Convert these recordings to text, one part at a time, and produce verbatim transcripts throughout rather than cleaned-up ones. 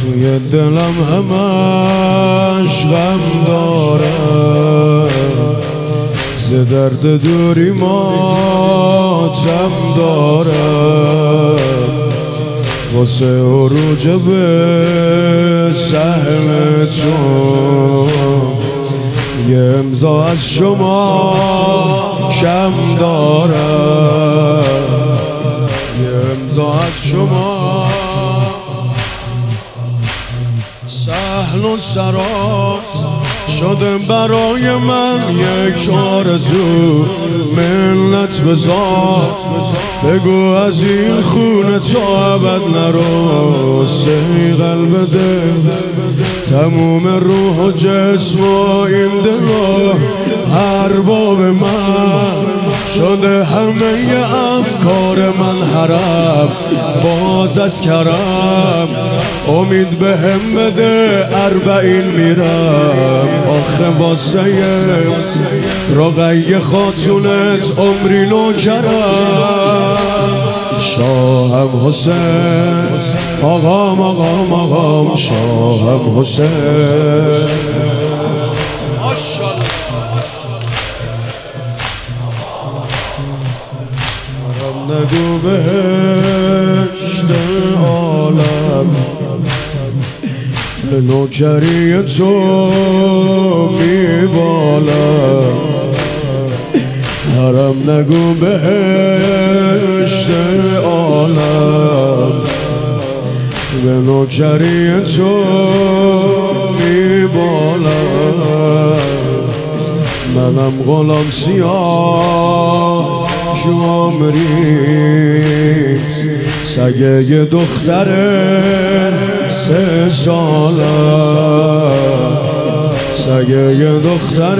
توی دلم همش غم داره، ز درد دوری ماتم داره، واسه عروج به سهم تو یه امضا از شما کم داره، یه امضا از شما. سهل و سراز شده برای من یک آرزو، منت بذار بگو از این خونه تا ابد نرو، صیقل بده تموم روح و جسم و این دل ارباب من شده، همه افکار من حرف باز از کرم، امید به هم بده اربعین میرم، آخه واسه رقیه خاتونت عمری نوکرم. شاهم حسین آقام آقام آقام شاهم حسین، حرم نگو بهشت عالم، به نوکری تو میبالم، حرم نگو بهشت عالم، به نوکری تو میبالم، منم غلام سیاه جمری، سگه یه دختر سه ساله، سگه یه دختر.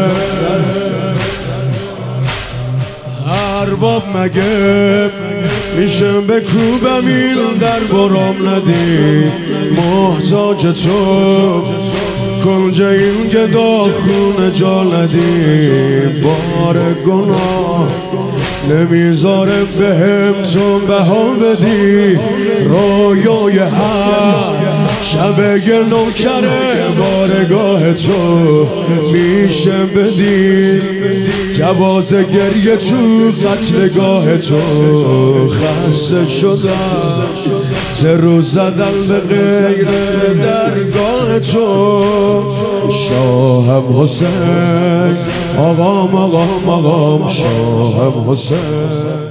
ارباب مگه میشه بکوبم این در برام ندی، محتاج تو کنج این گدا خونه جا ندی، بار گناه نمیذاره بهم تو بها بدی، رویای هم شب یه نوکره بارگاه تو میشه بدی، جواز گریه تو قتلگاه تو، خسته شدم سه روز زدم به غیر درگاه تو. شاهم حسین آقام آقام آقام شاهم حسین.